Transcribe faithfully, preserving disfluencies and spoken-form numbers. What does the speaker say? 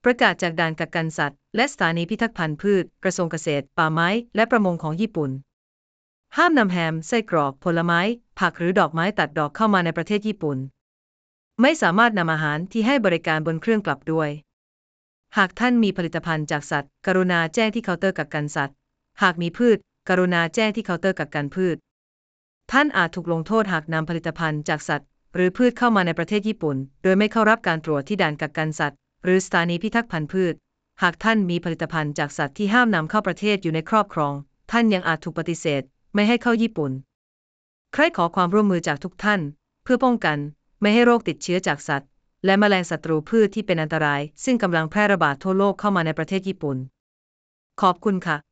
ประกาศจากด่านกักกันสัตว์และสถานีพิทักษ์พันธุ์พืชกระทรวงเกษตรป่าไม้และประมงของญี่ปุ่นห้ามนำแฮมไส้กรอกผลไม้ผักหรือดอกไม้ตัดดอกเข้ามาในประเทศญี่ปุ่นไม่สามารถนำอาหารที่ให้บริการบนเครื่องกลับด้วยหากท่านมีผลิตภัณฑ์จากสัตว์กรุณาแจ้งที่เคาน์เตอร์กักกันสัตว์หากมีพืชกรุณาแจ้งที่เคาน์เตอร์กักกันพืชท่านอาจถูกลงโทษหากนำผลิตภัณฑ์จากสัตว์หรือพืชเข้ามาในประเทศญี่ปุ่นโดยไม่เข้ารับการตรวจที่ด่านกักกันสัตว์หรือสถานีพิทักษ์พันธุ์พืชหากท่านมีผลิตภัณฑ์จากสัตว์ที่ห้ามนำเข้าประเทศอยู่ในครอบครองท่านยังอาจถูกปฏิเสธไม่ให้เข้าญี่ปุ่นใครขอความร่วมมือจากทุกท่านเพื่อป้องกันไม่ให้โรคติดเชื้อจากสัตว์และแมลงศัตรูพืชที่เป็นอันตรายซึ่งกำลังแพร่ระบาดทั่วโลกเข้ามาในประเทศญี่ปุ่นขอบคุณค่ะ